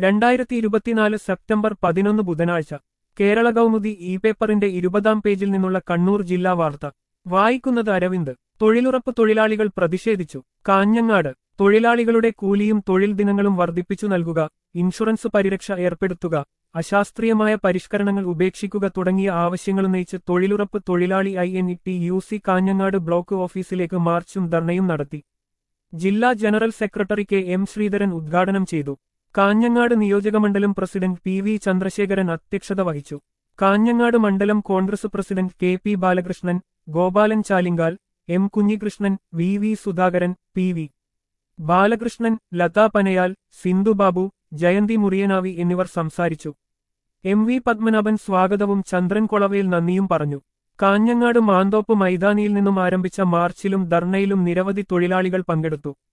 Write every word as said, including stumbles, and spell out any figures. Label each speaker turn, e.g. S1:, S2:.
S1: രണ്ടായിരത്തി ഇരുപത്തിനാല് സെപ്റ്റംബർ പതിനൊന്ന് ബുധനാഴ്ച കേരള കൗമുദി ഇ പേപ്പറിന്റെ ഇരുപതാം പേജിൽ നിന്നുള്ള കണ്ണൂർ ജില്ലാ വാർത്ത വായിക്കുന്നത് അരവിന്ദ്. തൊഴിലുറപ്പ് തൊഴിലാളികൾ പ്രതിഷേധിച്ചു. കാഞ്ഞങ്ങാട് തൊഴിലാളികളുടെ കൂലിയും തൊഴിൽ ദിനങ്ങളും വർദ്ധിപ്പിച്ചു നൽകുക, ഇൻഷുറൻസ് പരിരക്ഷ ഏർപ്പെടുത്തുക, അശാസ്ത്രീയമായ പരിഷ്കരണങ്ങൾ ഉപേക്ഷിക്കുക തുടങ്ങിയ ആവശ്യങ്ങളുന്നയിച്ച് തൊഴിലുറപ്പ് തൊഴിലാളി I N E T U C Kanhangad block ഓഫീസിലേക്ക് മാർച്ചും ധർണയും നടത്തി. ജില്ലാ general secretary K M Sreedharan ഉദ്ഘാടനം ചെയ്തു. കാഞ്ഞങ്ങാട് നിയോജകമണ്ഡലം പ്രസിഡന്റ് പി വി ചന്ദ്രശേഖരൻ അധ്യക്ഷത വഹിച്ചു. കാഞ്ഞങ്ങാട് മണ്ഡലം Congress president K P Balakrishnan, Gopalan Chalingal, M Kunhikrishnan, V V Sudhakaran, P V Balakrishnan, Latha Panayal, Sindhubabu, Jayanthi Muriyanavi എന്നിവർ സംസാരിച്ചു. എം വി പത്മനാഭൻ സ്വാഗതവും ചന്ദ്രൻ കൊളവയിൽ നന്ദിയും പറഞ്ഞു. കാഞ്ഞങ്ങാട് മാന്തോപ്പ് മൈതാനിയിൽ നിന്നും ആരംഭിച്ച മാർച്ചിലും ധർണയിലും നിരവധി തൊഴിലാളികൾ പങ്കെടുത്തു.